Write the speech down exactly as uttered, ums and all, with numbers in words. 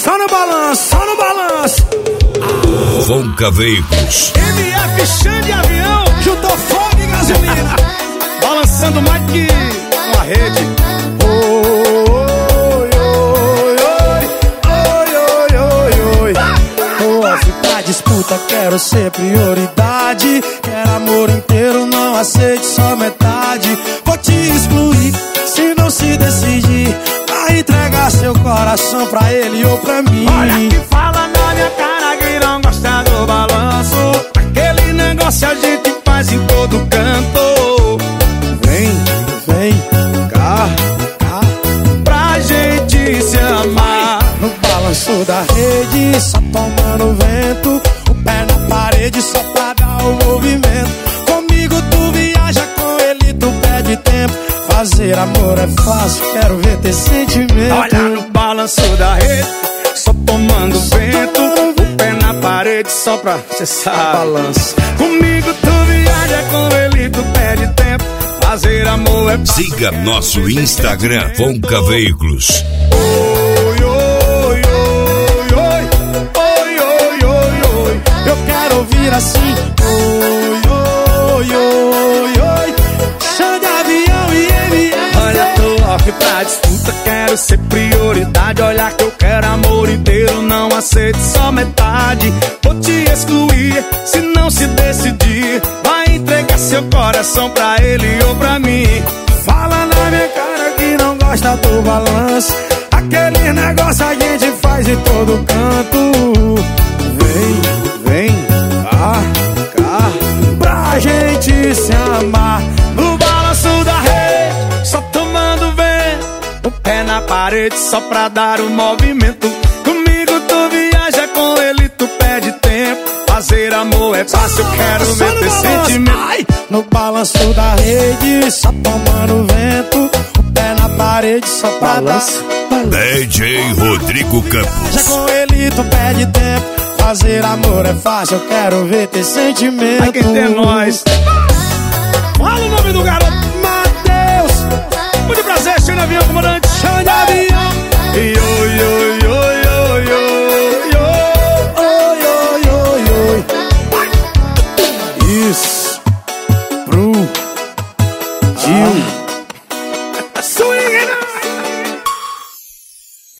Só no balanço, só no balanço. Vonca Veículos. M F Xande Avião, juntou fogo e gasolina. Balançando mais que uma rede. Oi, oi, oi, oi, oi, oi. Tô pra disputa, quero ser prioridade. Quero amor inteiro, não aceite só metade. Vou te excluir, se não se decidir. Vai entregar seu coração pra ele ou pra mim. Olha que fala na minha cara que não gosta do balanço. Aquele negócio a gente faz em todo canto. Vem, vem, cá, cá, pra gente se amar. No balanço da rede, só tomando vento. O pé na parede só pra dar o movimento. Comigo tu viaja, com ele tu perde tempo. Fazer amor é fácil, quero ver ter sentimento. Olha no balanço da rede, só tomando vento. O pé na parede só pra cê sabe. Balanço. Comigo tu viaja, com ele tu perde tempo. Fazer amor é fácil. Siga nosso Instagram, Vonca Veículos. Oi, oi, oi, oi, oi, oi, oi, oi. Eu quero ouvir assim. Oi, oi, oi, oi. Xande Avião e M F. Olha, tô off pra disputa, quero ser prioridade. Olha que eu quero amor inteiro, não aceito só metade. Vou te excluir, se não se decidir. Vai entregar seu coração pra ele ou pra mim. Fala na minha cara que não gosta do balanço. Aquele negócio a gente faz em todo canto. Vem, vem, cá, cá, pra gente se amar. No balanço da rede, só tomando vento. O pé na parede só pra dar o movimento. Comigo tu viaja, com ele tu perde tempo. Fazer amor é fácil, eu quero ver ter sentimento. Ai, no balanço da rede, só tomando vento. O pé na parede só pra balanço, dar D J Rodrigo Campos. Já com ele tu perde tempo. Fazer amor é fácil, eu quero ver ter sentimento. Vai que tem nós.